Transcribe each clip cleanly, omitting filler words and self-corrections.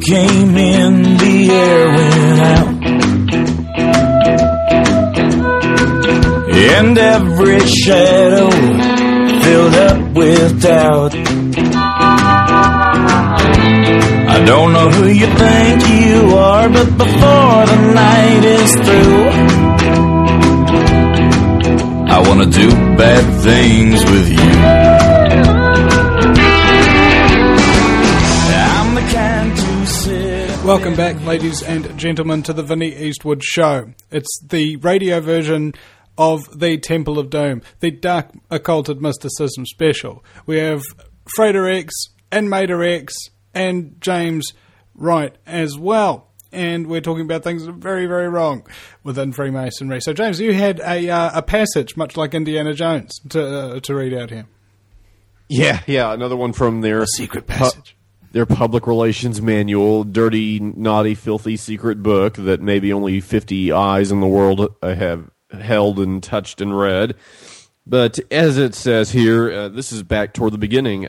came in, the air went out. And every shadow filled up with doubt. I don't know who you think you are, but before the night is through, I wanna do bad things with you. I'm the kind to sit. Welcome back, ladies and gentlemen, to the Vinnie Eastwood Show. It's the radio version of the Temple of Doom, the Dark Occulted Mysticism special. We have Frater X and Mater X and James Wright as well. And we're talking about things that are very, very wrong within Freemasonry. So, James, you had a passage, much like Indiana Jones, to read out here. Yeah, another one from their secret passage. Their public relations manual, dirty, naughty, filthy secret book that maybe only 50 eyes in the world have held and touched and read. But as it says here, this is back toward the beginning.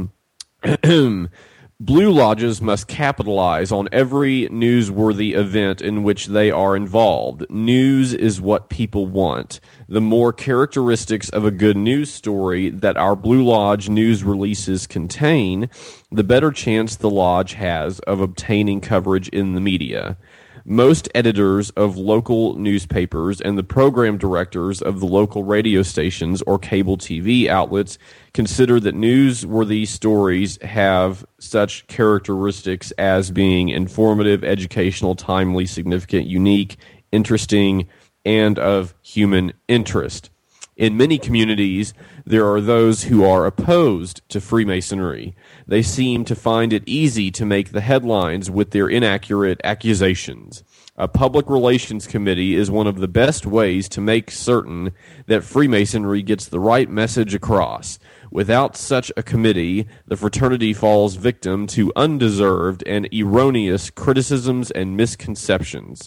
Blue Lodges must capitalize on every newsworthy event in which they are involved. News is what people want. The more characteristics of a good news story that our Blue Lodge news releases contain, the better chance the Lodge has of obtaining coverage in the media. Most editors of local newspapers and the program directors of the local radio stations or cable TV outlets consider that newsworthy stories have such characteristics as being informative, educational, timely, significant, unique, interesting, and of human interest. In many communities, there are those who are opposed to Freemasonry. They seem to find it easy to make the headlines with their inaccurate accusations. A public relations committee is one of the best ways to make certain that Freemasonry gets the right message across. Without such a committee, the fraternity falls victim to undeserved and erroneous criticisms and misconceptions.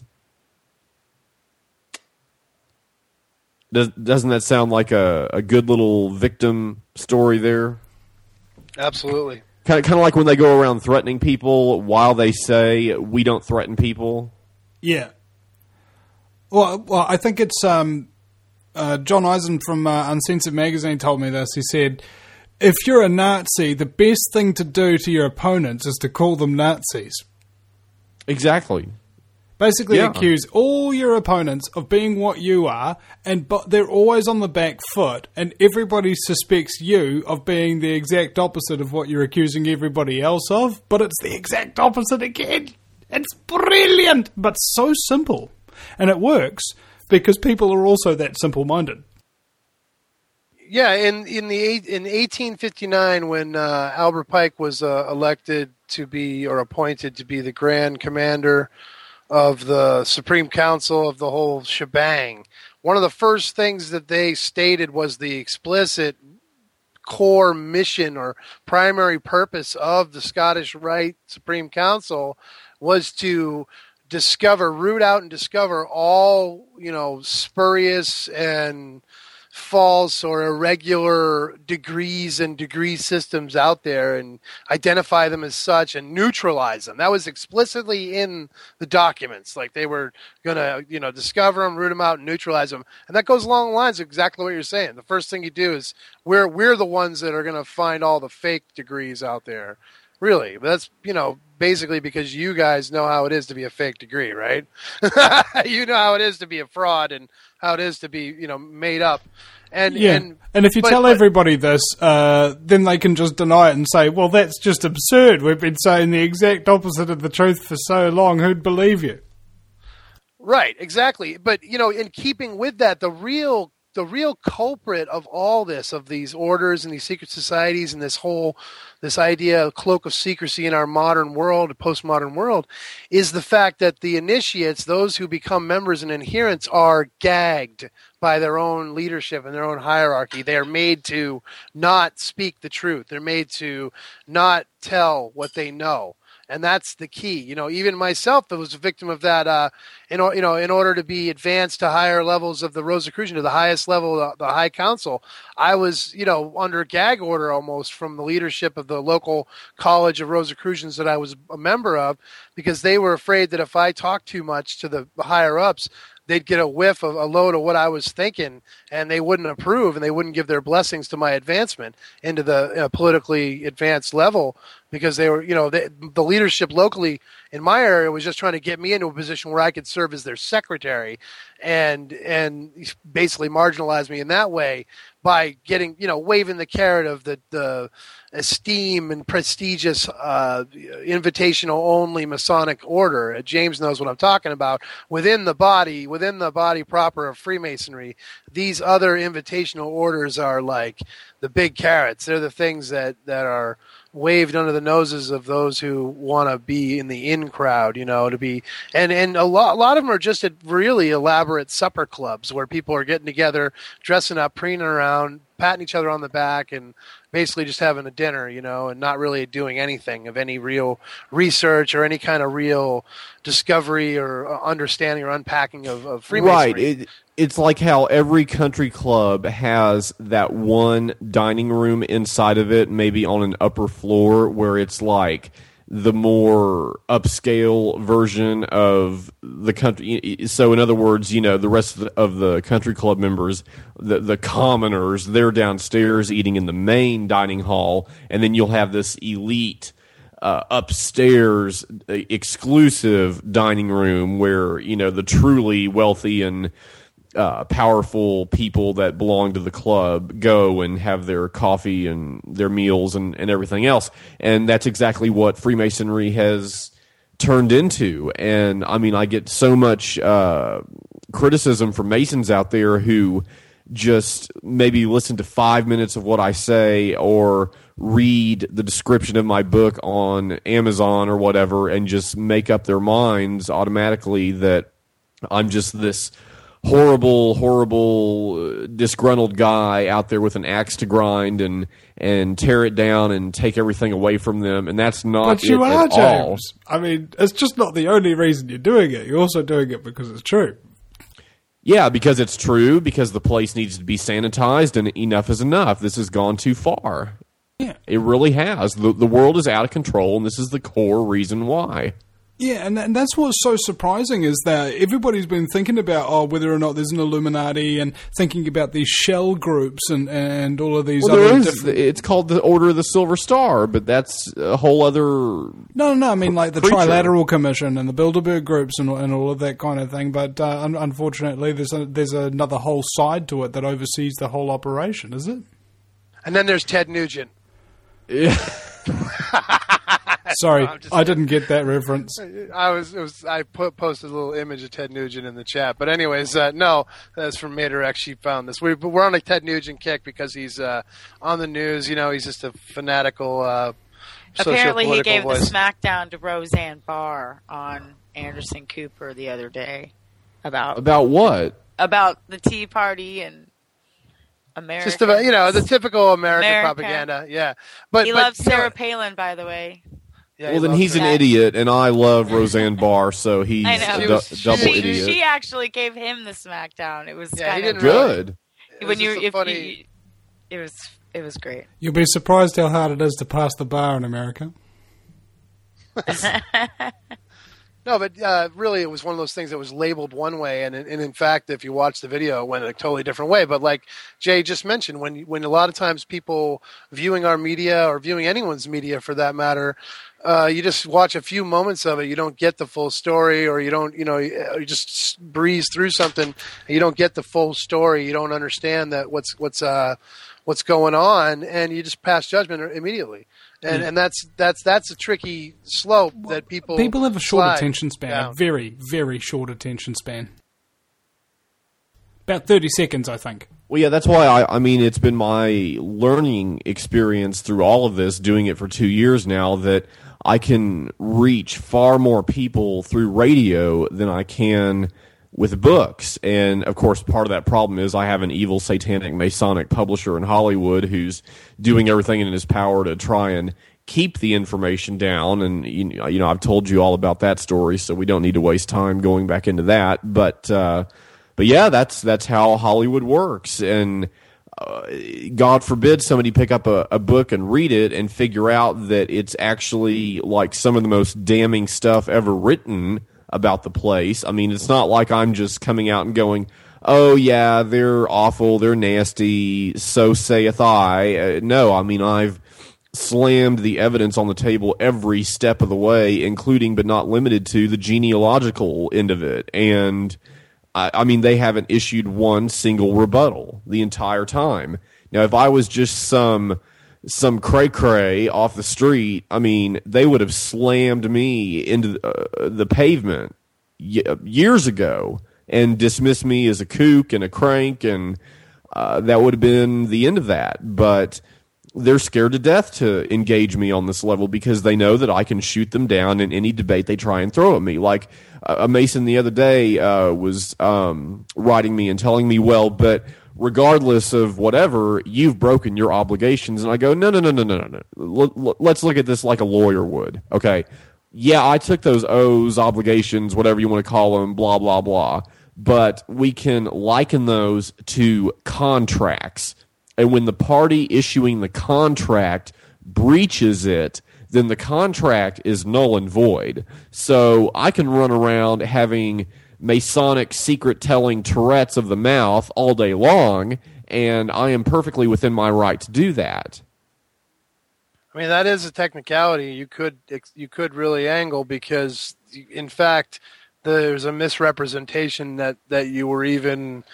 Doesn't that sound like a good little victim story there? Absolutely. Kind of like when they go around threatening people while they say, we don't threaten people. Yeah. Well, I think it's John Eisen from Uncensored Magazine told me this. He said, if you're a Nazi, the best thing to do to your opponents is to call them Nazis. Exactly. Basically accuse all your opponents of being what you are, but they're always on the back foot, and everybody suspects you of being the exact opposite of what you're accusing everybody else of, but it's the exact opposite again. It's brilliant, but so simple. And it works because people are also that simple-minded. Yeah, in 1859, when Albert Pike was elected to be, or appointed to be, the Grand Commander of the Supreme Council of the whole shebang, one of the first things that they stated was the explicit core mission or primary purpose of the Scottish Rite Supreme Council was to root out and discover all, spurious and false or irregular degrees and degree systems out there and identify them as such and neutralize them. That was explicitly in the documents. Like they were going to, discover them, root them out, and neutralize them. And that goes along the lines of exactly what you're saying. The first thing you do is we're the ones that are going to find all the fake degrees out there. Really, that's, basically because you guys know how it is to be a fake degree, right? You know how it is to be a fraud and how it is to be, made up. And if you tell everybody this, then they can just deny it and say, well, that's just absurd. We've been saying the exact opposite of the truth for so long. Who'd believe you? Right, exactly. But, in keeping with that, the real culprit of all this, of these orders and these secret societies and this idea of cloak of secrecy in our modern world, postmodern world, is the fact that the initiates, those who become members and adherents, are gagged by their own leadership and their own hierarchy. They are made to not speak the truth. They're made to not tell what they know. And that's the key. Even myself, I was a victim of that in order to be advanced to higher levels of the Rosicrucian, to the highest level, the High Council, I was, under gag order almost from the leadership of the local college of Rosicrucians that I was a member of, because they were afraid that if I talked too much to the higher ups, they'd get a whiff of a load of what I was thinking, and they wouldn't approve, and they wouldn't give their blessings to my advancement into the politically advanced level, because they were, the leadership locally in my area was just trying to get me into a position where I could serve as their secretary, and basically marginalize me in that way by getting, waving the carrot of the esteem and prestigious invitational only Masonic order. James knows what I'm talking about. Within the body proper of Freemasonry, these other invitational orders are like the big carrots. They're the things that are waved under the noses of those who want to be in the in crowd, to be, and a lot of them are just at really elaborate supper clubs where people are getting together, dressing up, preening around, patting each other on the back, and basically just having a dinner, and not really doing anything of any real research or any kind of real discovery or understanding or unpacking of Freemasonry. Right. It's like how every country club has that one dining room inside of it, maybe on an upper floor, where it's like the more upscale version of the country. So in other words, the rest of the country club members, the commoners, they're downstairs eating in the main dining hall, and then you'll have this elite upstairs exclusive dining room where, the truly wealthy and powerful people that belong to the club go and have their coffee and their meals and everything else. And that's exactly what Freemasonry has turned into. And I get so much criticism from Masons out there who just maybe listen to 5 minutes of what I say or read the description of my book on Amazon or whatever and just make up their minds automatically that I'm just this horrible, disgruntled guy out there with an axe to grind and tear it down and take everything away from them, and that's not but you are, at all. James. It's just not the only reason you're doing it. You're also doing it because it's true. Yeah, because it's true, because the place needs to be sanitized, and enough is enough. This has gone too far. Yeah. It really has. The world is out of control, and this is the core reason why. Yeah, and that's what's so surprising is that everybody's been thinking about whether or not there's an Illuminati and thinking about these shell groups and all of these other different... It's called the Order of the Silver Star, but that's a whole other... No, like the creature. Trilateral Commission and the Bilderberg groups and all of that kind of thing, but unfortunately there's another whole side to it that oversees the whole operation, is it? And then there's Ted Nugent. Yeah. Sorry, I didn't get that reference. I posted a little image of Ted Nugent in the chat, but anyways, no, that's from Mater. She found this. We're on a Ted Nugent kick because he's on the news. He's just a fanatical. Apparently, he gave voice. the smackdown to Roseanne Barr on Anderson Cooper the other day about what? About the Tea Party and America. Just about the typical American propaganda. Yeah, but he loves Sarah Palin, by the way. Yeah, well, then he's an idiot, and I love Roseanne Barr, so he's a double idiot. She actually gave him the smackdown. It was kind of good. It was great. You'll be surprised how hard it is to pass the bar in America. No, but really, it was one of those things that was labeled one way, and in fact, if you watch the video, it went a totally different way. But like Jay just mentioned, when a lot of times people viewing our media or viewing anyone's media for that matter, you just watch a few moments of it, you don't get the full story, or you don't, you just breeze through something, and you don't get the full story, you don't understand that what's going on, and you just pass judgment immediately. And that's a tricky slope that people have a short slide attention span, down. a very, very short attention span. About 30 seconds, I think. Well, yeah, that's why it's been my learning experience through all of this, doing it for 2 years now, that I can reach far more people through radio than I can with books. And of course, part of that problem is I have an evil satanic Masonic publisher in Hollywood who's doing everything in his power to try and keep the information down. And you know, I've told you all about that story, so we don't need to waste time going back into that. But yeah, that's how Hollywood works. And God forbid somebody pick up a book and read it and figure out that it's actually like some of the most damning stuff ever written about the place. I mean, it's not like I'm just coming out and going, oh yeah, they're awful, they're nasty, so saith I. No, I mean, I've slammed the evidence on the table every step of the way, including but not limited to the genealogical end of it. And I mean, they haven't issued one single rebuttal the entire time. Now, if I was just some cray-cray off the street, I mean, they would have slammed me into the pavement years ago and dismissed me as a kook and a crank, and that would have been the end of that. But they're scared to death to engage me on this level because they know that I can shoot them down in any debate they try and throw at me. Like a Mason the other day was writing me and telling me, well, but regardless of whatever, you've broken your obligations. And I go, no. Let's look at this like a lawyer would. Okay. Yeah, I took those O's, obligations, whatever you want to call them, blah, blah, blah. But we can liken those to contracts. And when the party issuing the contract breaches it, then the contract is null and void. So I can run around having Masonic secret-telling Tourette's of the mouth all day long, and I am perfectly within my right to do that. I mean, that is a technicality you could really angle, because, in fact, there's a misrepresentation that you were even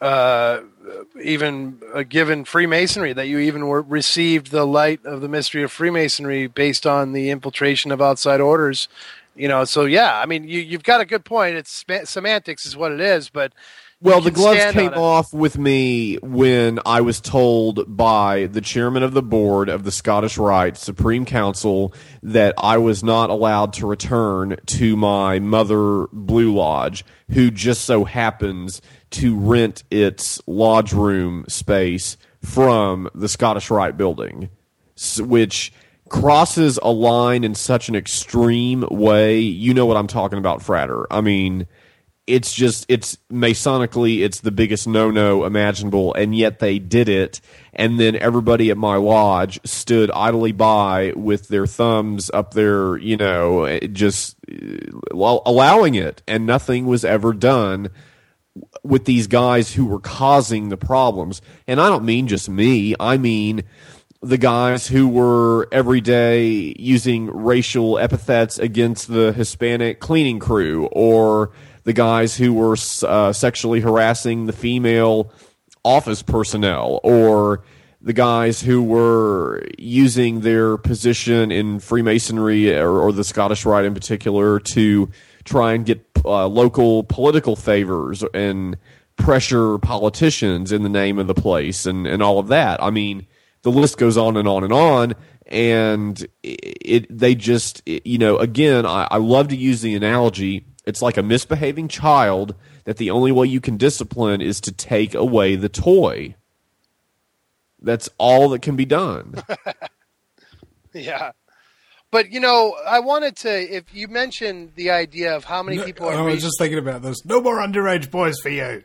given Freemasonry, that you even received the light of the mystery of Freemasonry based on the infiltration of outside orders. You know, so yeah, I mean, you've got a good point. It's semantics is what it is, but well, the gloves came off with me when I was told by the chairman of the board of the Scottish Rite Supreme Council that I was not allowed to return to my Mother Blue Lodge, who just so happens to rent its lodge room space from the Scottish Rite building, which crosses a line in such an extreme way. You know what I'm talking about, Frater. I mean, it's Masonically, it's the biggest no-no imaginable, and yet they did it. And then everybody at my lodge stood idly by with their thumbs up there, you know, just allowing it, and nothing was ever done with these guys who were causing the problems. And I don't mean just me. I mean the guys who were every day using racial epithets against the Hispanic cleaning crew, or the guys who were sexually harassing the female office personnel, or the guys who were using their position in Freemasonry or the Scottish Rite in particular to try and get local political favors and pressure politicians in the name of the place and all of that. I mean, the list goes on and on and on, and they just, you know, again, I love to use the analogy. It's like a misbehaving child that the only way you can discipline is to take away the toy. That's all that can be done. Yeah. But, you know, I wanted to, if you mentioned the idea of how many people are... I was just thinking about this. No more underage boys for you.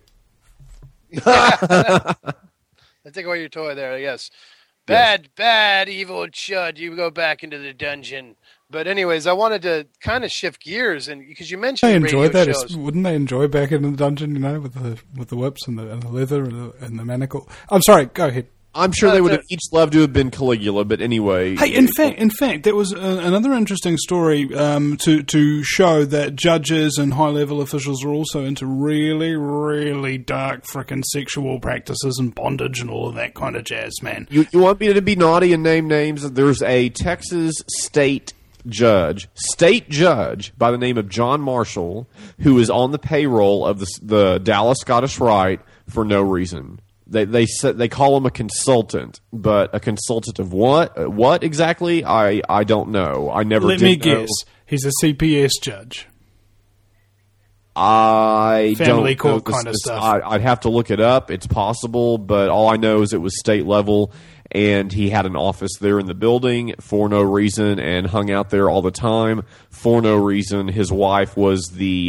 I take away your toy there, I guess. Bad, evil chud. You go back into the dungeon. But anyways, I wanted to kind of shift gears, and because you mentioned they enjoy radio that. shows. Wouldn't they enjoy back in the dungeon, you know, with the whips and the leather and the manacle? I'm sorry, go ahead. I'm sure they would have each loved to have been Caligula, but anyway. Hey, in fact, there was another interesting story to show that judges and high-level officials are also into really, really dark frickin' sexual practices and bondage and all of that kind of jazz, man. You want me to be naughty and name names? There's a Texas state judge by the name of John Marshall, who is on the payroll of the Dallas Scottish Rite for no reason. They call him a consultant, but a consultant of what? What exactly? I don't know. I never. Let me guess. He's a CPS judge. I family don't know court kind of stuff. I'd have to look it up. It's possible, but all I know is it was state level, and he had an office there in the building for no reason and hung out there all the time for no reason. His wife was the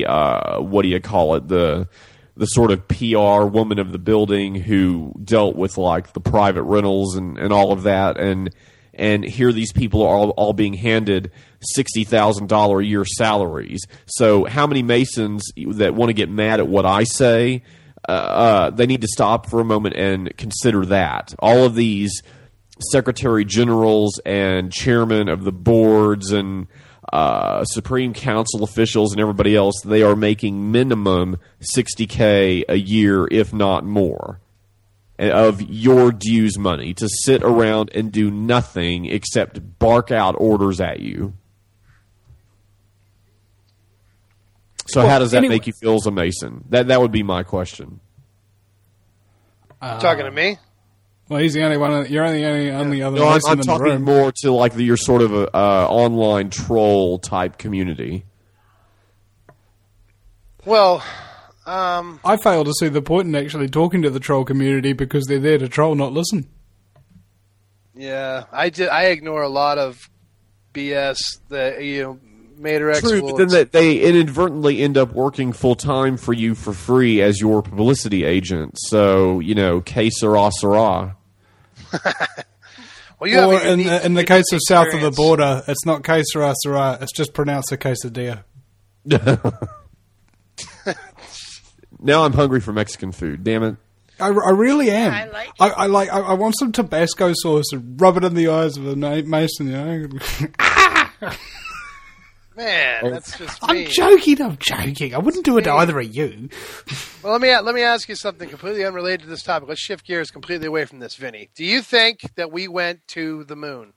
the sort of PR woman of the building who dealt with like the private rentals and all of that, and here these people are all being handed $60,000 a year salaries. So how many Masons that want to get mad at what I say, they need to stop for a moment and consider that. All of these secretary generals and chairmen of the boards and Supreme Council officials and everybody else, they are making minimum $60K a year, if not more, of your dues money to sit around and do nothing except bark out orders at you. So how does that make you feel as a Mason? That would be my question. Talking to me? Well, he's the only one. You're only other No, Mason I'm in the room. talking more to like your sort of online troll type community. Well, I fail to see the point in actually talking to the troll community because they're there to troll, not listen. yeah, I ignore a lot of BS that Mater X True, but then that they inadvertently end up working full time for you for free as your publicity agent. So que sera sera. Well, you have Or a unique- in the case of south of the experience. border, it's not que sera sera, it's just pronounced a quesadilla. Now I'm hungry for Mexican food. Damn it! I really am. I like it. I want some Tabasco sauce and rub it in the eyes of a Mason. Man, that's just I'm mean. joking. I wouldn't do it to either of you. Well, let me ask you something completely unrelated to this topic. Let's shift gears completely away from this, Vinny. Do you think that we went to the moon?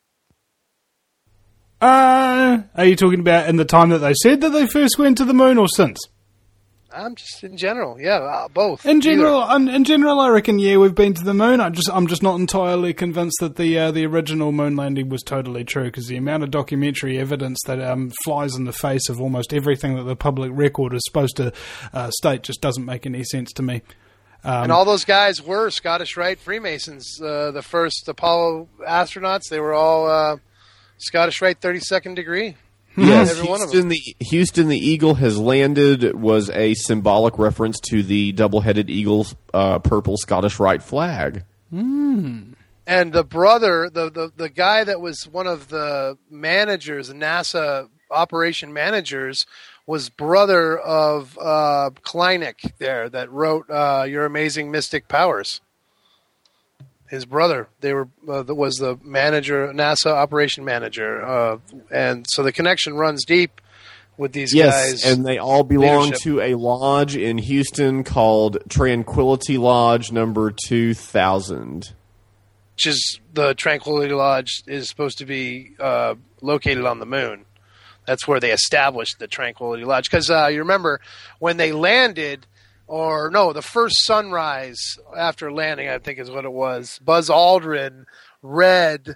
Are you talking about in the time that they said that they first went to the moon, or since? I'm just in general, yeah, both. In general, I reckon we've been to the moon. I'm just not entirely convinced that the original moon landing was totally true, because the amount of documentary evidence that flies in the face of almost everything that the public record is supposed to state just doesn't make any sense to me. And all those guys were Scottish Rite Freemasons. The first Apollo astronauts, they were all Scottish Rite 32nd degree. Yes, Every one of them. Houston the Eagle has landed was a symbolic reference to the double-headed eagle's purple Scottish Rite flag. And the brother, the guy that was one of the managers, the NASA operation managers, was brother of Kleinik there that wrote Your Amazing Mystic Powers. His brother, was the manager, NASA operation manager, and so the connection runs deep with these guys. Yes, and they all belong leadership. to a lodge in Houston called Tranquility Lodge number 2000. Which is the Tranquility Lodge is supposed to be located on the moon. That's where they established the Tranquility Lodge. Because you remember when they landed, the first sunrise after landing, I think is what it was. Buzz Aldrin read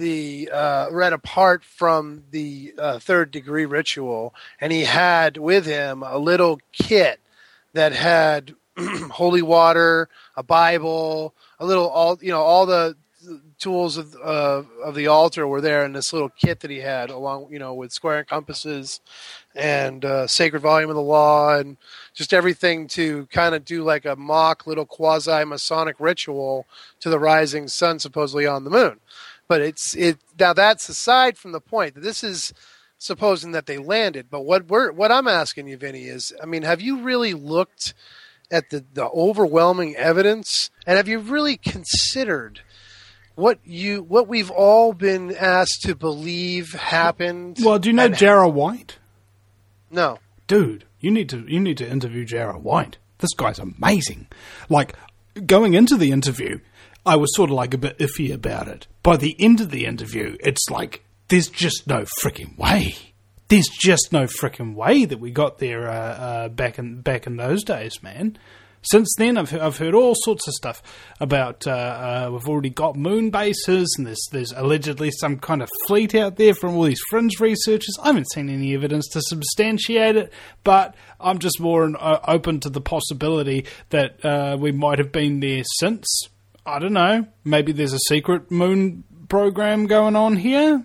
apart from the third degree ritual, and he had with him a little kit that had holy water, a Bible, all the tools of the altar were there in this little kit that he had, along with square and compasses and sacred volume of the law and just everything to kind of do like a mock little quasi Masonic ritual to the rising sun, supposedly on the moon. But now that's aside from the point that this is supposing that they landed. But what I'm asking you, Vinny, is, have you really looked at the overwhelming evidence, and have you really considered what we've all been asked to believe happened? Well, do you know Jarrah White? No. Dude, you need to interview Jarrah White. This guy's amazing. Like, going into the interview, I was sort of like a bit iffy about it. By the end of the interview, it's like, there's just no freaking way. There's just no freaking way that we got there back in those days, man. Since then, I've heard all sorts of stuff about we've already got moon bases, and there's allegedly some kind of fleet out there from all these fringe researchers. I haven't seen any evidence to substantiate it, but I'm just more open to the possibility that we might have been there since. I don't know. Maybe there's a secret moon program going on here.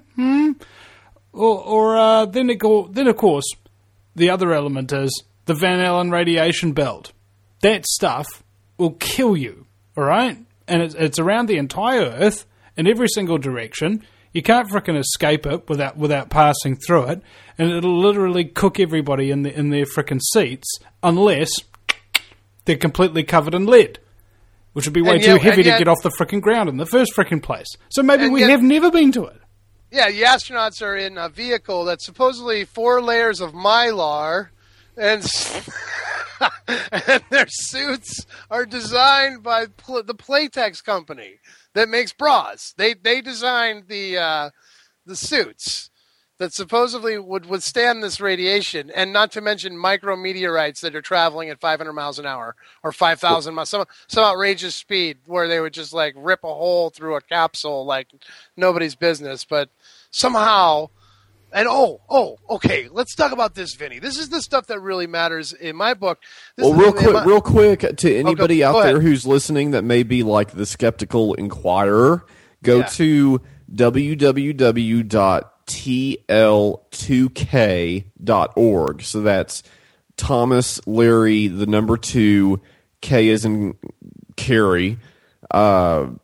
Or then of course, the other element is the Van Allen radiation belt. That stuff will kill you, all right? And it's around the entire Earth in every single direction. You can't frickin' escape it without passing through it, and it'll literally cook everybody in their frickin' seats unless they're completely covered in lead, which would be way too heavy to get off the frickin' ground in the first frickin' place. So maybe we have never been to it. Yeah, the astronauts are in a vehicle that's supposedly 4 layers of Mylar, and and their suits are designed by the Playtex company that makes bras. They designed the suits that supposedly would withstand this radiation, and not to mention micrometeorites that are traveling at 500 miles an hour or 5,000 miles, some outrageous speed where they would just like rip a hole through a capsule like nobody's business. But somehow, and okay, let's talk about this, Vinny. This is the stuff that really matters in my book. Real quick, to anybody out there who's listening that may be like the Skeptical Inquirer, go to www.tl2k.org. So that's Thomas, Larry, the number 2, K as in Carrie, .org,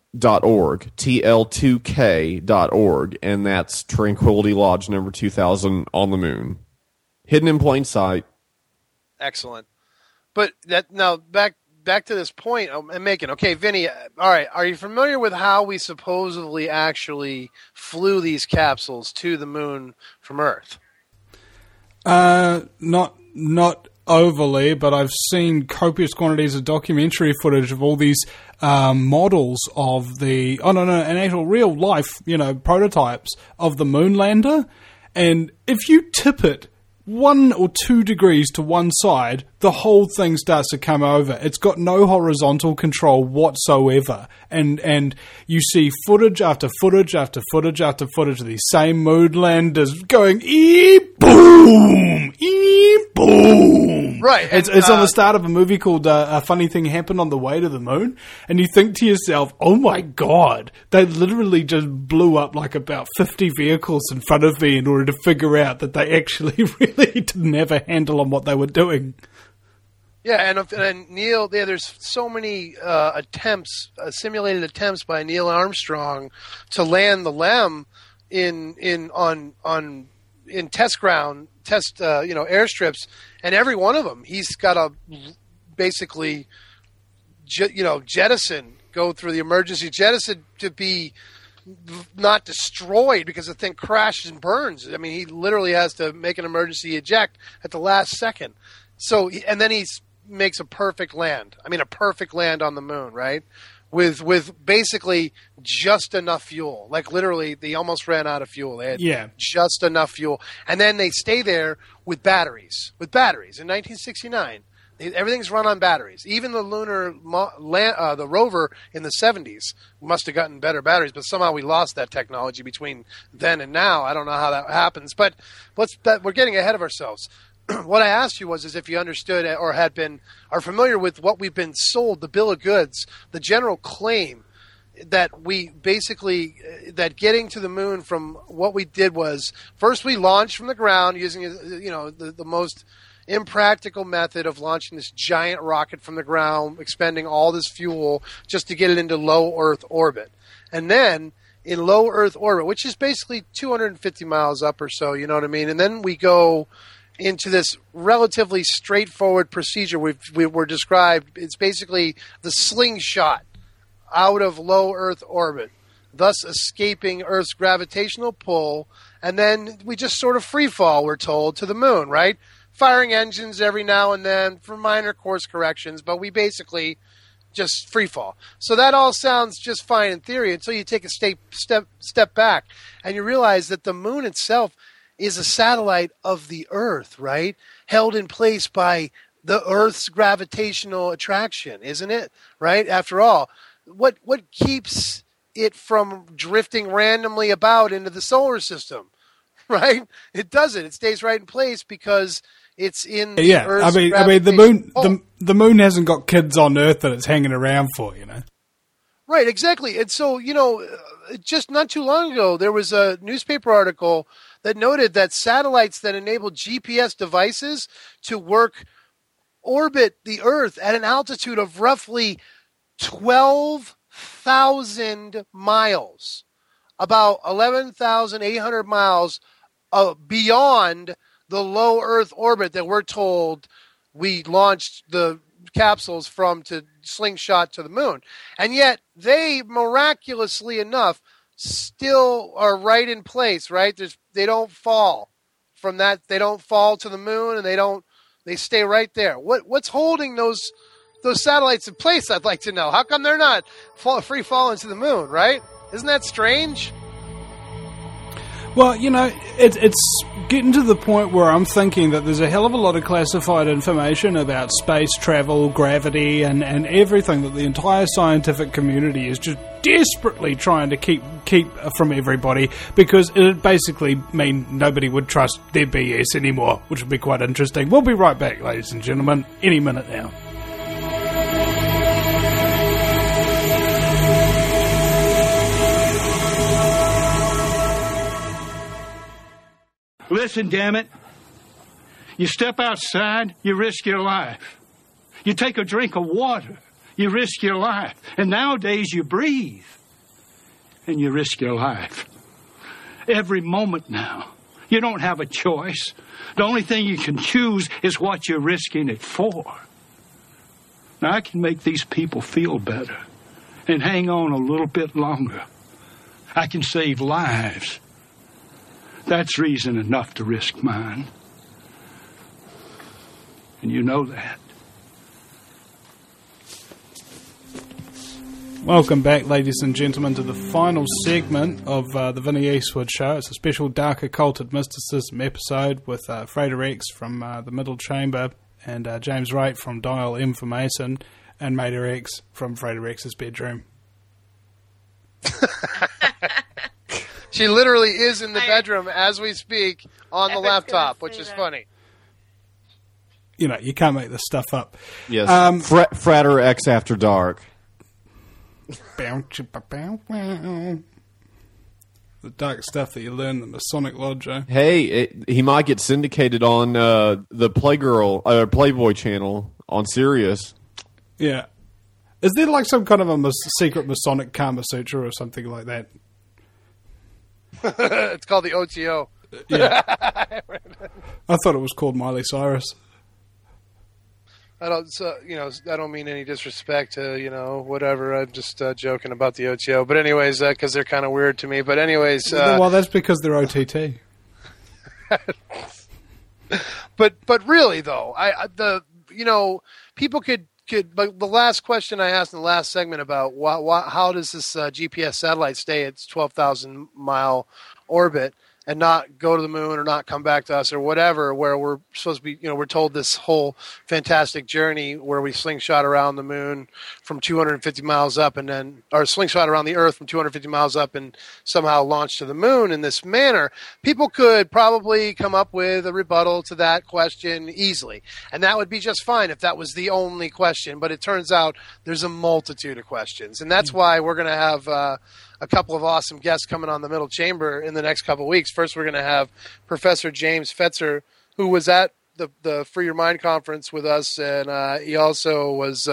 TL2K.org, and that's Tranquility Lodge number 2000 on the moon. Hidden in plain sight. Excellent. But now back to this point I'm making. Okay, Vinny, all right, are you familiar with how we supposedly actually flew these capsules to the moon from Earth? Not overly, but I've seen copious quantities of documentary footage of all these models of the and actual real life, prototypes of the moon lander. And if you tip it 1 or 2 degrees to one side, the whole thing starts to come over. It's got no horizontal control whatsoever. And you see footage after footage after footage after footage of these same moon landers going, boom, boom. Right. It's on the start of a movie called A Funny Thing Happened on the Way to the Moon. And you think to yourself, oh my God, they literally just blew up like about 50 vehicles in front of me in order to figure out that they actually really didn't have a handle on what they were doing. Yeah, and Neil, there's so many simulated attempts by Neil Armstrong to land the LEM in test airstrips, and every one of them he's got to basically jettison, go through the emergency jettison to be not destroyed because the thing crashes and burns. I mean, he literally has to make an emergency eject at the last second. So, and then he makes a perfect land. I mean, a perfect land on the moon, right? With basically just enough fuel. Like literally, they almost ran out of fuel. They had just enough fuel, and then they stay there with batteries. In 1969, everything's run on batteries. Even the the rover in the 70s must have gotten better batteries, but somehow we lost that technology between then and now. I don't know how that happens, but we're getting ahead of ourselves. What I asked you was if you understood or are familiar with what we've been sold, the bill of goods, the general claim that we basically, that getting to the moon from what we did was, first we launched from the ground using, the most impractical method of launching this giant rocket from the ground, expending all this fuel just to get it into low Earth orbit. And then in low Earth orbit, which is basically 250 miles up or so, you know what I mean? And then we go into this relatively straightforward procedure we were described. It's basically the slingshot out of low Earth orbit, thus escaping Earth's gravitational pull, and then we just sort of free fall, we're told, to the moon, right? Firing engines every now and then for minor course corrections, but we basically just free fall. So that all sounds just fine in theory until you take a step back and you realize that the moon itself is a satellite of the Earth, right? Held in place by the Earth's gravitational attraction, isn't it? Right? After all, what keeps it from drifting randomly about into the solar system? Right? It doesn't. It stays right in place because it's in the Earth's I mean, the moon hasn't got kids on Earth that it's hanging around for, you know. Right, exactly. And so, just not too long ago, there was a newspaper article that noted that satellites that enable GPS devices to orbit the Earth at an altitude of roughly 12,000 miles, about 11,800 miles beyond the low Earth orbit that we're told we launched the capsules from to slingshot to the moon. And yet they, miraculously enough, still are right in place, right? They don't fall from that. They don't fall to the moon, and they stay right there. What's holding those satellites in place? I'd like to know. How come they're not free falling to the moon, right? Isn't that strange? Well, it's getting to the point where I'm thinking that there's a hell of a lot of classified information about space travel, gravity, and everything that the entire scientific community is just desperately trying to keep from everybody, because it would basically mean nobody would trust their BS anymore, which would be quite interesting. We'll be right back, ladies and gentlemen, any minute now. Listen, damn it. You step outside, you risk your life. You take a drink of water, you risk your life. And nowadays you breathe, and you risk your life. Every moment now. You don't have a choice. The only thing you can choose is what you're risking it for. Now, I can make these people feel better and hang on a little bit longer. I can save lives. That's reason enough to risk mine. And you know that. Welcome back, ladies and gentlemen, to the final segment of the Vinnie Eastwood Show. It's a special Dark Occulted Mysticism episode with Frater X from the Middle Chamber and James Wright from Dial M for Mason and Mater X from Frater X's bedroom. She literally is in the bedroom as we speak on the laptop, which is funny. You can't make this stuff up. Yes. Frater X After Dark. The dark stuff that you learn in the Masonic Lodge. Hey, he might get syndicated on the Playboy channel on Sirius. Yeah. Is there like some kind of a secret Masonic Kama Sutra or something like that? It's called the OTO. Yeah. I thought it was called Miley Cyrus. I don't mean any disrespect to, whatever. I'm just joking about the OTO. But anyways, because they're kind of weird to me. But anyways. Well, that's because they're OTT. But really, though, people could but the last question I asked in the last segment about how does this GPS satellite stay its 12,000 mile orbit and not go to the moon or not come back to us or whatever, where we're supposed to be, we're told this whole fantastic journey where we slingshot around the moon from 250 miles up or slingshot around the Earth from 250 miles up and somehow launch to the moon in this manner. People could probably come up with a rebuttal to that question easily. And that would be just fine if that was the only question. But it turns out there's a multitude of questions. And that's why we're going to have a couple of awesome guests coming on the Middle Chamber in the next couple of weeks. First, we're going to have Professor James Fetzer, who was at the Free Your Mind conference with us, and he also was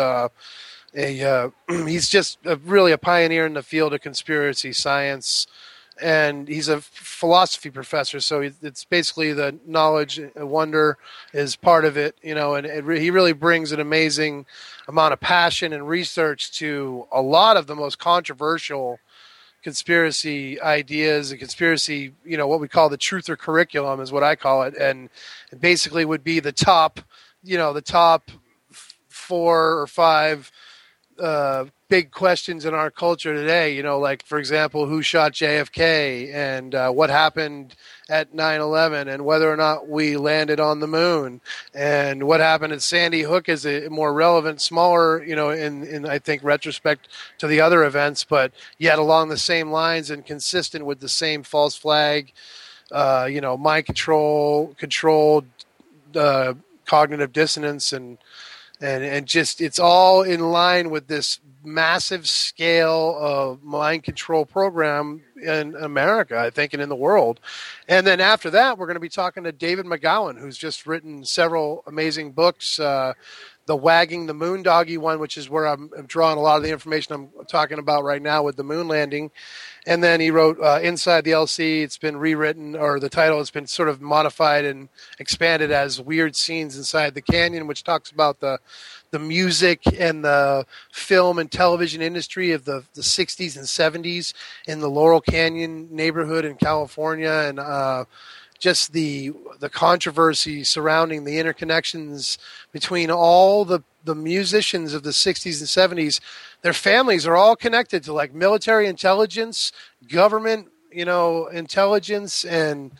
he's just really a pioneer in the field of conspiracy science, and he's a philosophy professor, so it's basically the knowledge wonder is part of it, and he really brings an amazing amount of passion and research to a lot of the most controversial conspiracy ideas and conspiracy, what we call the truther curriculum is what I call it. And it basically would be the top 4 or 5 big questions in our culture today, you know, like, for example, who shot JFK and what happened at 9/11 and whether or not we landed on the moon and what happened at Sandy Hook is a more relevant, smaller, you know, in I think, retrospect to the other events, but yet along the same lines and consistent with the same false flag, you know, mind controlled cognitive dissonance and just it's all in line with this massive scale of mind control program in America, I think, and in the world. And then after that, we're going to be talking to David McGowan, who's just written several amazing books. The Wagging the Moondoggy one, which is where I'm drawing a lot of the information I'm talking about right now with the moon landing. And then he wrote Inside the LC. It's been rewritten, or the title has been sort of modified and expanded as Weird Scenes Inside the Canyon, which talks about the music and the film and television industry of the 60s and 70s in the Laurel Canyon neighborhood in California, and just the controversy surrounding the interconnections between all the musicians of the 60s and 70s. Their families are all connected to like military intelligence, government, you know, intelligence, and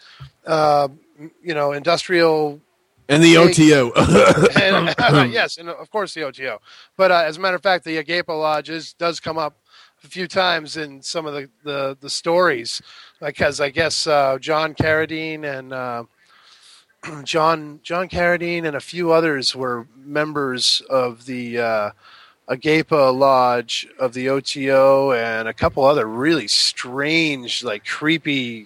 you know, industrial. And the OTO. And, yes, and of course the OTO. But as a matter of fact, the Agape Lodge does come up a few times in some of the stories, because I guess John Carradine and John Carradine and a few others were members of the Agape Lodge of the OTO, and a couple other really strange, like creepy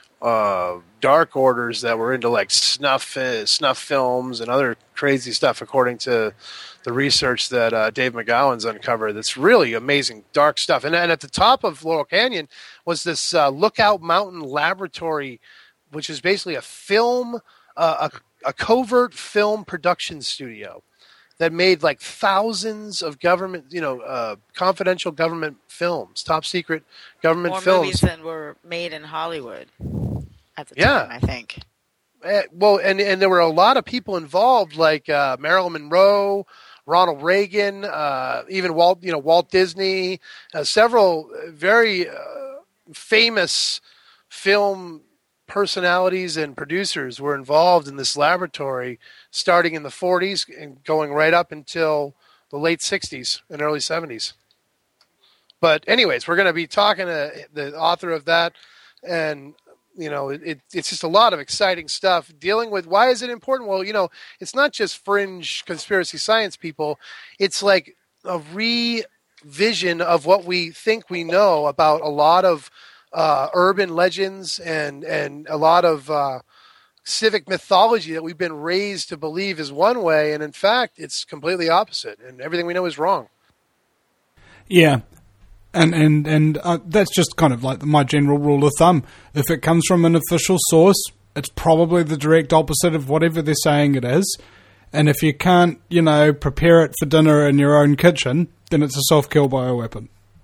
dark orders that were into like snuff films and other crazy stuff, according to the research that Dave McGowan's uncovered. That's really amazing dark stuff. And at the top of Laurel Canyon was this Lookout Mountain Laboratory, which is basically a film, a covert film production studio that made like thousands of government, you know, confidential government films, top secret government More films. movies than were made in Hollywood at the time, I think. Well, and there were a lot of people involved, like Marilyn Monroe, Ronald Reagan, even Walt Disney, several very famous film personalities and producers were involved in this laboratory starting in the 40s and going right up until the late 60s and early 70s. But anyways, we're going to be talking to the author of that, and you know, it's just a lot of exciting stuff dealing with why is it important? Well, you know, it's not just fringe conspiracy science people. It's like a revision of what we think we know about a lot of urban legends and a lot of civic mythology that we've been raised to believe is one way, and in fact, it's completely opposite, and everything we know is wrong. Yeah. And that's just kind of like my general rule of thumb. If it comes from an official source, it's probably the direct opposite of whatever they're saying it is. And if you can't, you know, prepare it for dinner in your own kitchen, then it's a self-kill bioweapon.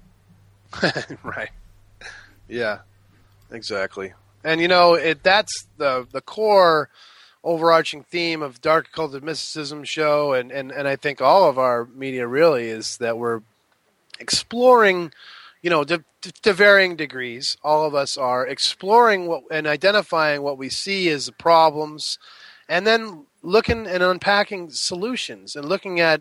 Right. Yeah, exactly. And, you know, that's the core overarching theme of Dark Occulted Mysticism show, and I think all of our media really is that we're exploring, you know, to varying degrees. All of us are exploring and identifying what we see as the problems, and then looking and unpacking solutions and looking at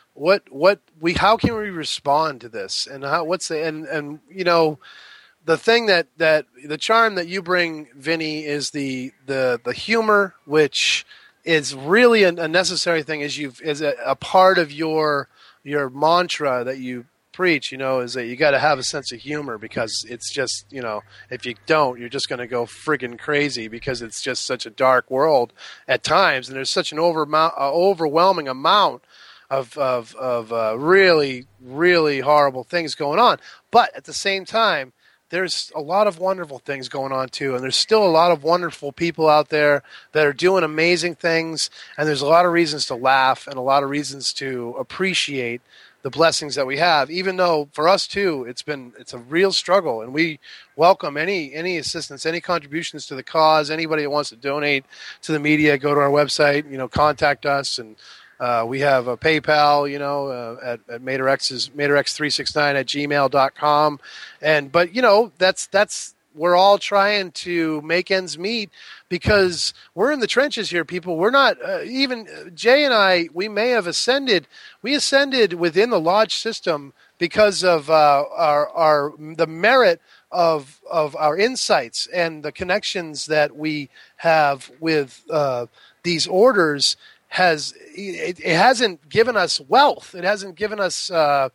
how can we respond to this, and and you know, the thing that the charm that you bring, Vinny, is the humor, which is really a necessary thing as a part of your mantra that you preach, you know, is that you got to have a sense of humor, because it's just, you know, if you don't, you're just going to go friggin' crazy, because it's just such a dark world at times, and there's such an overwhelming amount of really, really horrible things going on. But at the same time, there's a lot of wonderful things going on too, and there's still a lot of wonderful people out there that are doing amazing things, and there's a lot of reasons to laugh and a lot of reasons to appreciate the blessings that we have, even though for us too, it's a real struggle, and we welcome any assistance, any contributions to the cause. Anybody that wants to donate to the media, go to our website, you know, contact us, and We have a PayPal, at MaterX369@gmail.com. But that's we're all trying to make ends meet because we're in the trenches here, people. We're not even Jay and I. We may have ascended. We ascended within the lodge system because of the merit of our insights and the connections that we have with these orders. It hasn't given us wealth. It hasn't given us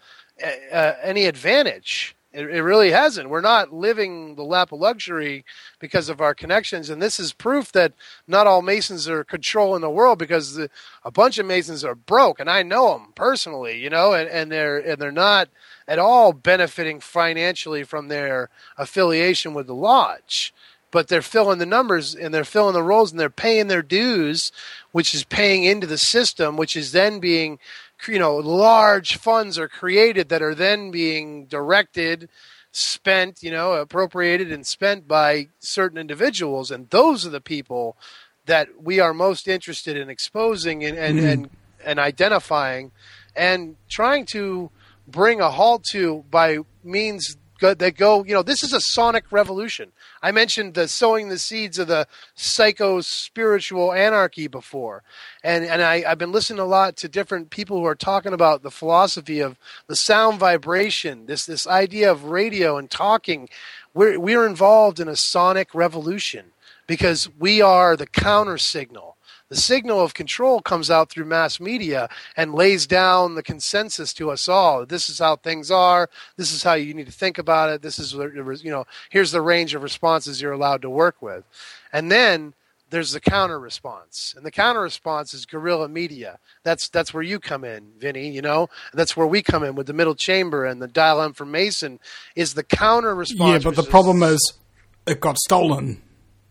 any advantage. It really hasn't. We're not living the lap of luxury because of our connections, and this is proof that not all Masons are controlling the world, because a bunch of Masons are broke, and I know them personally, and they're not at all benefiting financially from their affiliation with the lodge. But they're filling the numbers and they're filling the roles and they're paying their dues, which is paying into the system, which is then being, large funds are created that are then being directed, spent, appropriated and spent by certain individuals. And those are the people that we are most interested in exposing and identifying and trying to bring a halt to by means that go, this is a sonic revolution. I mentioned the sowing the seeds of the psycho-spiritual anarchy before. And I've been listening a lot to different people who are talking about the philosophy of the sound vibration, this idea of radio and talking. We're involved in a sonic revolution because we are the counter signal. The signal of control comes out through mass media and lays down the consensus to us all. This is how things are. This is how you need to think about it. This is, here's the range of responses you're allowed to work with. And then there's the counter response. And the counter response is guerrilla media. That's where you come in, Vinny, That's where we come in with the middle chamber, and the Dial M for Mason is the counter response. Yeah, but the problem is it got stolen,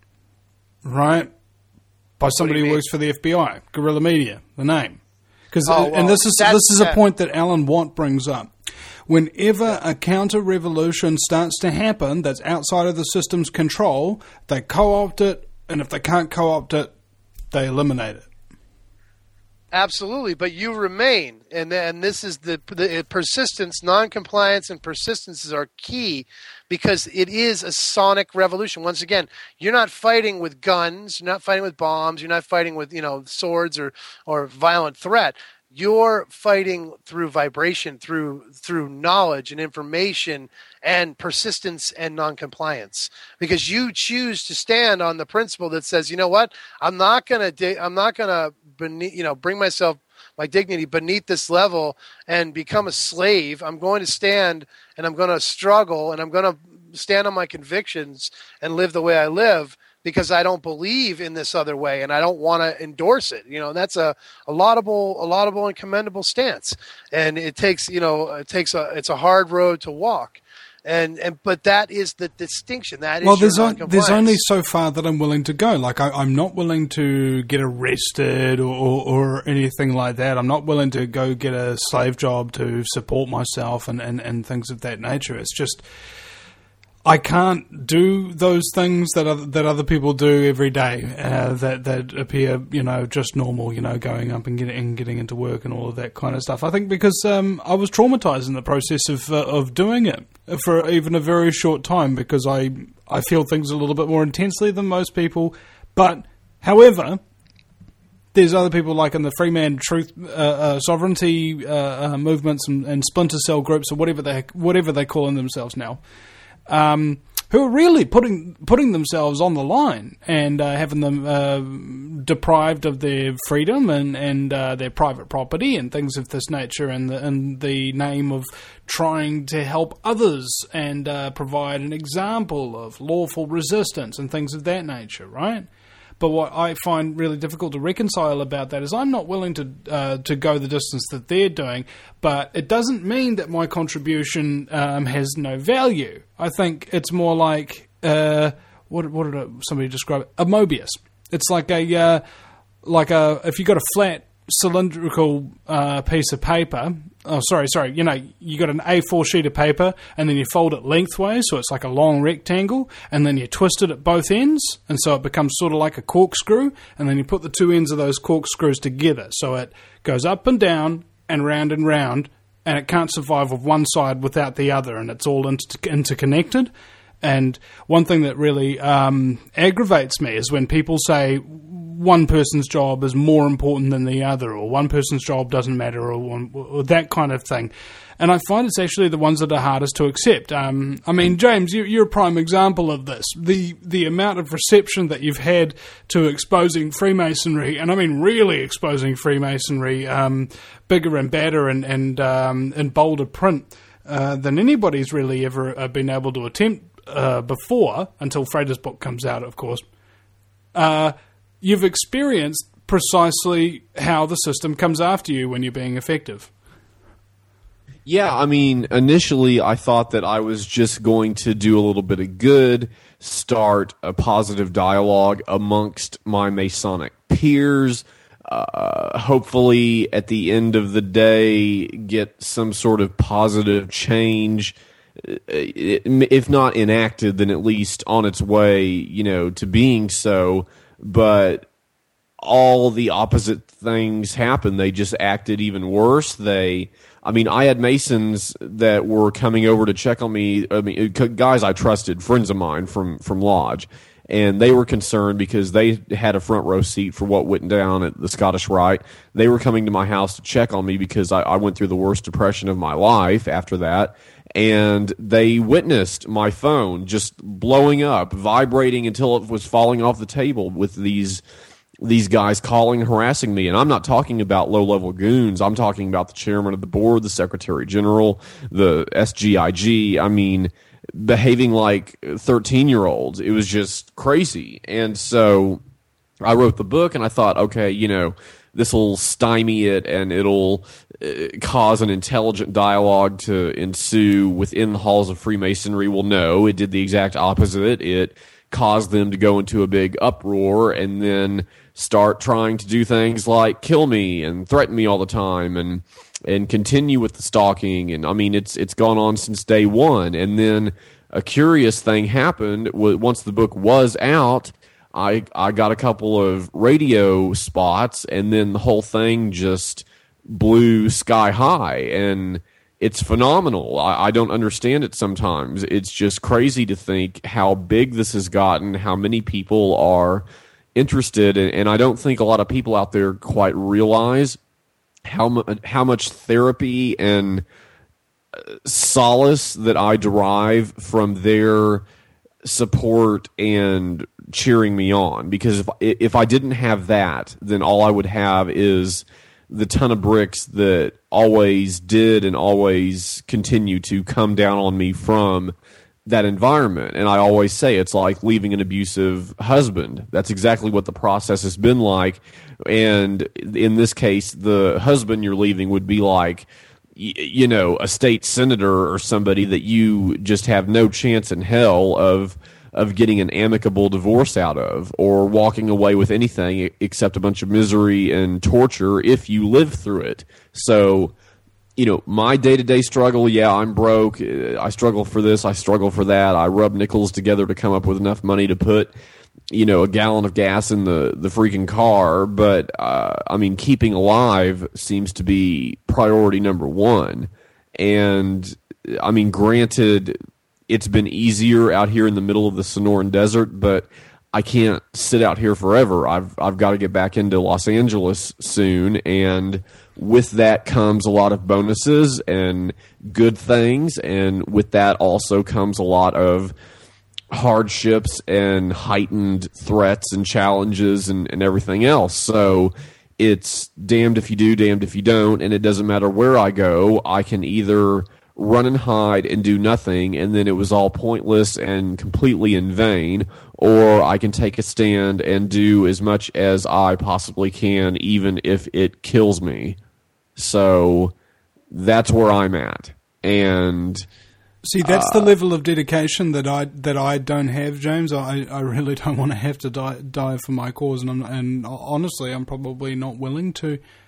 right? By somebody who works for the FBI, Guerrilla Media, the name. And this is a point that Alan Watt brings up. Whenever a counter-revolution starts to happen that's outside of the system's control, they co-opt it, and if they can't co-opt it, they eliminate it. Absolutely, but you remain, and this is the persistence, non-compliance, and persistence are key, because it is a sonic revolution. Once again, you're not fighting with guns, you're not fighting with bombs, you're not fighting with swords or violent threat. You're fighting through vibration, through knowledge and information and persistence and non-compliance, because you choose to stand on the principle that says, you know what, I'm not gonna bring my dignity beneath this level and become a slave. I'm going to stand and I'm going to struggle and I'm going to stand on my convictions and live the way I live, because I don't believe in this other way and I don't want to endorse it. And that's a laudable and commendable stance. And it takes, it's a hard road to walk. But that is the distinction. That is there's only so far that I'm willing to go. Like I'm not willing to get arrested or anything like that. I'm not willing to go get a slave job to support myself and things of that nature. It's just I can't do those things that other people do every day that appear, just normal, going up and getting into work and all of that kind of stuff. I think because I was traumatized in the process of doing it for even a very short time, because I feel things a little bit more intensely than most people. But, however, there's other people like in the Freeman Truth Sovereignty movements and splinter cell groups or whatever they call themselves now. Who are really putting themselves on the line and having them deprived of their freedom and their private property and things of this nature, in the name of trying to help others and provide an example of lawful resistance and things of that nature, right? But what I find really difficult to reconcile about that is I'm not willing to go the distance that they're doing, but it doesn't mean that my contribution has no value. I think it's more like what did somebody describe it? A Mobius. It's like if you got a flat cylindrical piece of paper. Oh, sorry. You know, you got an A4 sheet of paper, and then you fold it lengthways, so it's like a long rectangle, and then you twist it at both ends, and so it becomes sort of like a corkscrew, and then you put the two ends of those corkscrews together, so it goes up and down and round, and it can't survive with one side without the other, and it's all interconnected. And one thing that really aggravates me is when people say one person's job is more important than the other, or one person's job doesn't matter, or that kind of thing. And I find it's actually the ones that are hardest to accept. I mean, James, you're a prime example of this. The amount of reception that you've had to exposing Freemasonry, and I mean really exposing Freemasonry, bigger and badder and in bolder print than anybody's really ever been able to attempt before, until Frater's book comes out, of course. You've experienced precisely how the system comes after you when you're being effective. Yeah, I mean, initially I thought that I was just going to do a little bit of good, start a positive dialogue amongst my Masonic peers, hopefully at the end of the day get some sort of positive change, if not enacted, then at least on its way, you know, to being so. But all the opposite things happened. They just acted even worse. I had Masons that were coming over to check on me. I mean, guys I trusted, friends of mine from Lodge, and they were concerned because they had a front row seat for what went down at the Scottish Rite. They were coming to my house to check on me because I went through the worst depression of my life after that. And they witnessed my phone just blowing up, vibrating until it was falling off the table with these guys calling and harassing me. And I'm not talking about low-level goons. I'm talking about the chairman of the board, the secretary general, the SGIG. I mean, behaving like 13-year-olds. It was just crazy. And so I wrote the book, and I thought, okay, you know, this will stymie it, and it'll cause an intelligent dialogue to ensue within the halls of Freemasonry. Well, no, it did the exact opposite. It caused them to go into a big uproar and then start trying to do things like kill me and threaten me all the time and continue with the stalking. And I mean, it's gone on since day one. And then a curious thing happened once the book was out. I got a couple of radio spots, and then the whole thing just blew sky high, and it's phenomenal. I don't understand it sometimes. It's just crazy to think how big this has gotten, how many people are interested, and I don't think a lot of people out there quite realize how much therapy and solace that I derive from their support and cheering me on. Because if I didn't have that, then all I would have is the ton of bricks that always did and always continue to come down on me from that environment. And I always say it's like leaving an abusive husband. That's exactly what the process has been like. And in this case, the husband you're leaving would be like, you know, a state senator or somebody that you just have no chance in hell of getting an amicable divorce out of, or walking away with anything except a bunch of misery and torture if you live through it. So, you know, my day-to-day struggle, yeah, I'm broke. I struggle for this. I struggle for that. I rub nickels together to come up with enough money to put, you know, a gallon of gas in the freaking car. But, I mean, keeping alive seems to be priority number one. And, I mean, granted, it's been easier out here in the middle of the Sonoran Desert, but I can't sit out here forever. I've got to get back into Los Angeles soon, and with that comes a lot of bonuses and good things, and with that also comes a lot of hardships and heightened threats and challenges and everything else. So it's damned if you do, damned if you don't, and it doesn't matter where I go. I can either run and hide and do nothing, and then it was all pointless and completely in vain, or I can take a stand and do as much as I possibly can, even if it kills me. So that's where I'm at. And see, that's the level of dedication that I don't have, James. I really don't want to have to die for my cause, and honestly, I'm probably not willing to.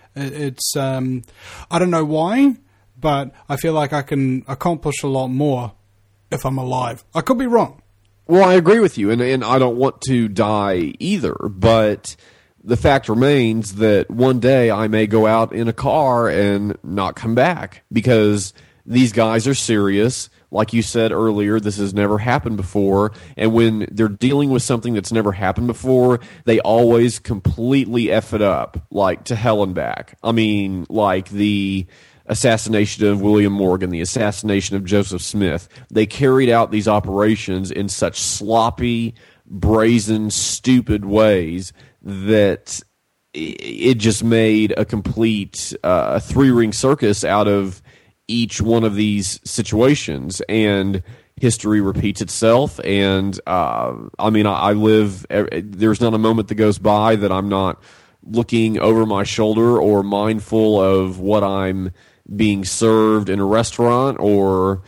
It's I don't know why, but I feel like I can accomplish a lot more if I'm alive. I could be wrong. Well, I agree with you, and I don't want to die either, but the fact remains that one day I may go out in a car and not come back because these guys are serious. Like you said earlier, this has never happened before, and when they're dealing with something that's never happened before, they always completely F it up, like to hell and back. I mean, like the assassination of William Morgan, the assassination of Joseph Smith. They carried out these operations in such sloppy, brazen, stupid ways that it just made a complete three-ring circus out of each one of these situations, and history repeats itself. And I mean, I live. There's not a moment that goes by that I'm not looking over my shoulder or mindful of what I'm being served in a restaurant, or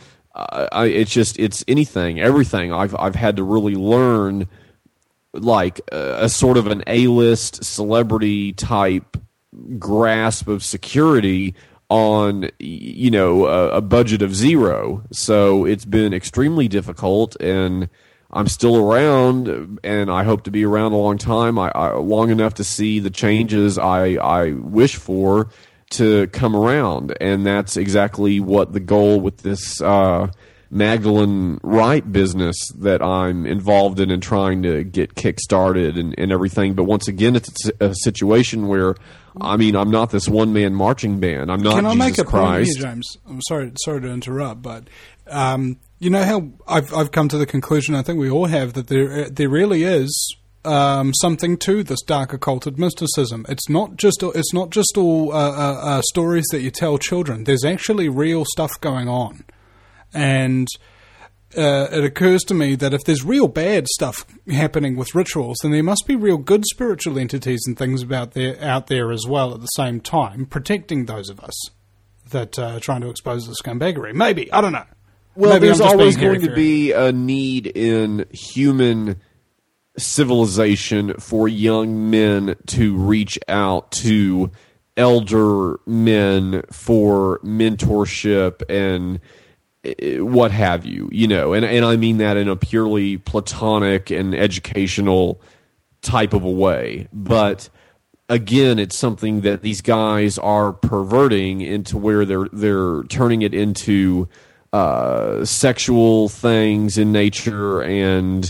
it's anything, everything. I've had to really learn, like a sort of an A-list celebrity type grasp of security on, you know, a budget of zero. So it's been extremely difficult, and I'm still around, and I hope to be around a long time, long enough to see the changes I wish for to come around. And that's exactly what the goal with this Magdalene Wright business that I'm involved in and trying to get kick-started and everything. But once again, it's a situation where, I mean, I'm not this one-man marching band. I'm not Can I Jesus make a Christ. point here, James? I'm sorry to interrupt, but you know how I've come to the conclusion, I think we all have, that there really is something to this dark occulted mysticism. It's not just all stories that you tell children. There's actually real stuff going on, and it occurs to me that if there's real bad stuff happening with rituals, then there must be real good spiritual entities and things out there as well at the same time, protecting those of us that are trying to expose the scumbaggery. Maybe, I don't know. Well, Maybe there's I'm just always being going to be a need in human civilization for young men to reach out to elder men for mentorship and what have you, you know, and I mean that in a purely platonic and educational type of a way. But again, it's something that these guys are perverting into where they're turning it into sexual things in nature and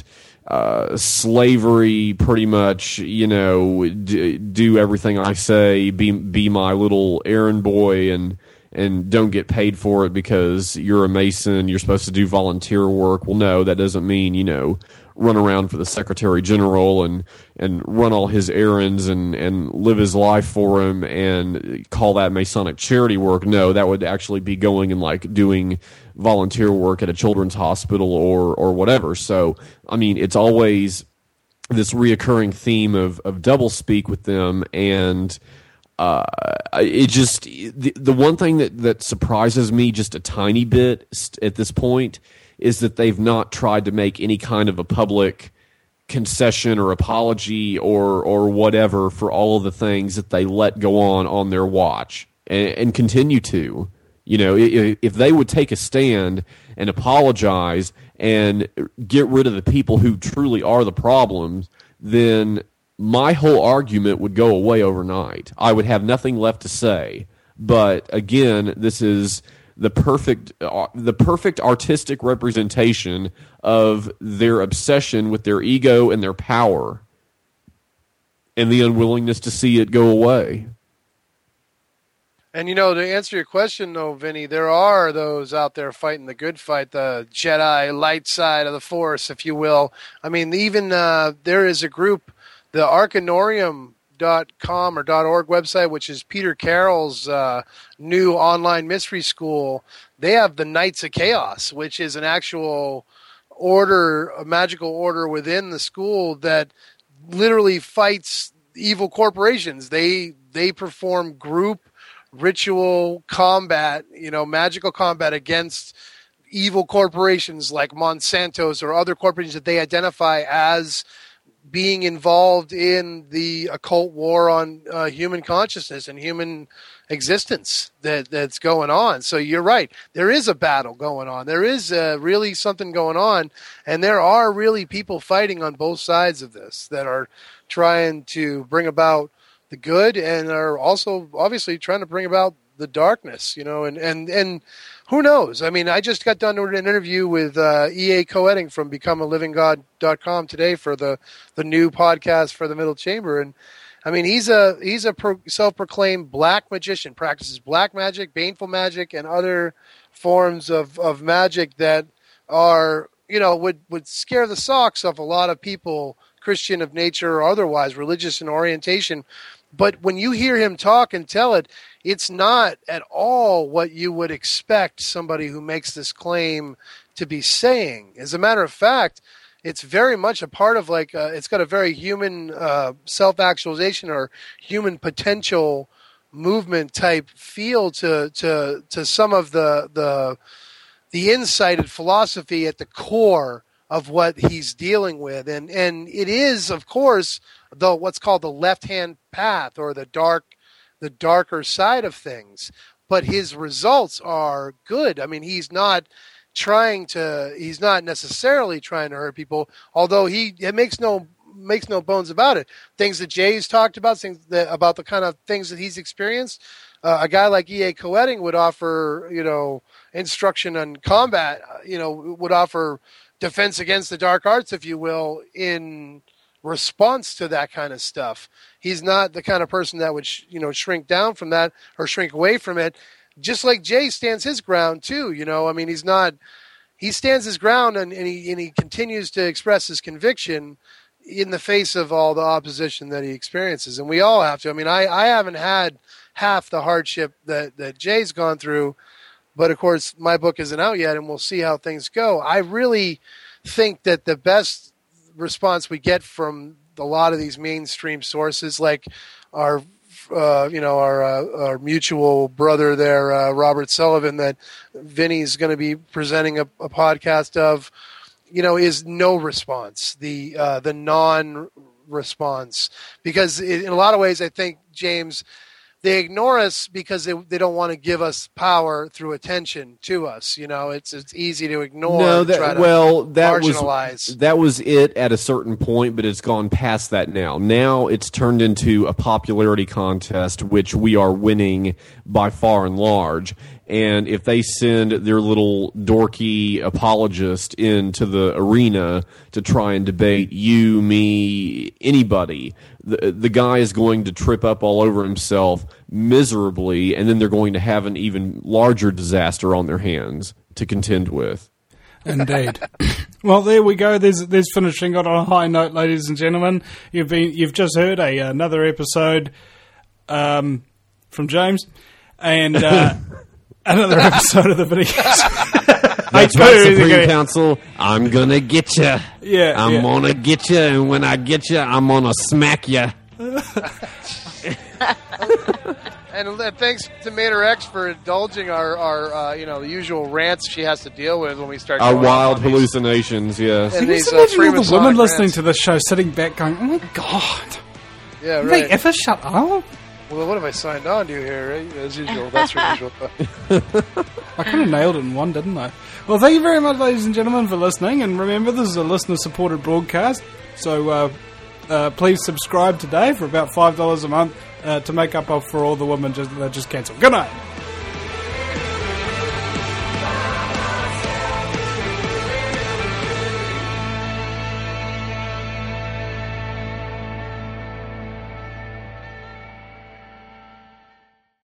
slavery, pretty much, you know, do everything I say, be my little errand boy, and don't get paid for it because you're a Mason, you're supposed to do volunteer work. Well, no, that doesn't mean, you know, run around for the Secretary General and run all his errands and live his life for him and call that Masonic charity work. No, that would actually be going and like doing volunteer work at a children's hospital or whatever. So, I mean, it's always this reoccurring theme of doublespeak with them, and it just, the one thing that surprises me just a tiny bit at this point is that they've not tried to make any kind of a public concession or apology or whatever for all of the things that they let go on their watch and continue to. You know, if they would take a stand and apologize and get rid of the people who truly are the problems, then my whole argument would go away overnight. I would have nothing left to say. But again, this is the perfect artistic representation of their obsession with their ego and their power and the unwillingness to see it go away. And, you know, to answer your question, though, Vinny, there are those out there fighting the good fight, the Jedi light side of the Force, if you will. I mean, even there is a group, the Arcanorium.com or .org website, which is Peter Carroll's new online mystery school. They have the Knights of Chaos, which is an actual order, a magical order within the school that literally fights evil corporations. They perform group ritual combat, you know, magical combat against evil corporations like Monsanto's or other corporations that they identify as being involved in the occult war on human consciousness and human existence that's going on. So you're right. There is a battle going on. There is really something going on, and there are really people fighting on both sides of this that are trying to bring about the good and are also obviously trying to bring about the darkness, and who knows? I mean, I just got done with an interview with E.A. Coetting from BecomeALivingGod.com today for the new podcast for the Middle Chamber. And I mean, he's a self-proclaimed black magician, practices black magic, baneful magic, and other forms of magic that are, would scare the socks off a lot of people, Christian of nature or otherwise, religious in orientation. But when you hear him talk and tell it, it's not at all what you would expect somebody who makes this claim to be saying. As a matter of fact, it's very much a part of it's got a very human self-actualization or human potential movement type feel to some of the insight and philosophy at the core of what he's dealing with. And it is, of course, what's called the left-hand path or the darker side of things. But his results are good. I mean, he's not necessarily trying to hurt people, although it makes no bones about it. Things that Jay's talked about, about the kind of things that he's experienced. A guy like E.A. Coetting would offer, instruction on combat, would offer defense against the dark arts, if you will, in response to that kind of stuff. He's not the kind of person that would, shrink down from that or shrink away from it. Just like Jay stands his ground too, I mean, he stands his ground and he continues to express his conviction in the face of all the opposition that he experiences. And we all have to. I mean, I haven't had half the hardship that Jay's gone through, but of course my book isn't out yet and we'll see how things go. I really think that the best response we get from a lot of these mainstream sources, like our mutual brother there, Robert Sullivan, that Vinny's going to be presenting a podcast of, is no response, the non-response, because in a lot of ways, I think, James, they ignore us because they don't want to give us power through attention to us. It's easy to ignore. Marginalize. That was it at a certain point, but it's gone past that now. Now it's turned into a popularity contest, which we are winning by far and large. And if they send their little dorky apologist into the arena to try and debate you, me, anybody, the guy is going to trip up all over himself miserably, and then they're going to have an even larger disaster on their hands to contend with. Indeed. Well, there we go. There's finishing on a high note, ladies and gentlemen. You've just heard another episode from James, and another episode of the video. That's right, Supreme Council. I'm gonna get you. Yeah, I'm gonna get you, and when I get you, I'm gonna smack you. And thanks to Mater X for indulging our the usual rants she has to deal with when we start our wild hallucinations. Yes. Can you imagine all the women listening to this show, sitting back, going, "Oh my god, yeah, right. They ever shut up?" Well, what have I signed on to here? Right? As usual, that's your usual. I kind of nailed it in one, didn't I? Well, thank you very much, ladies and gentlemen, for listening. And remember, this is a listener-supported broadcast, so please subscribe today for about $5 a month to make up for all the women that just cancelled. Good night.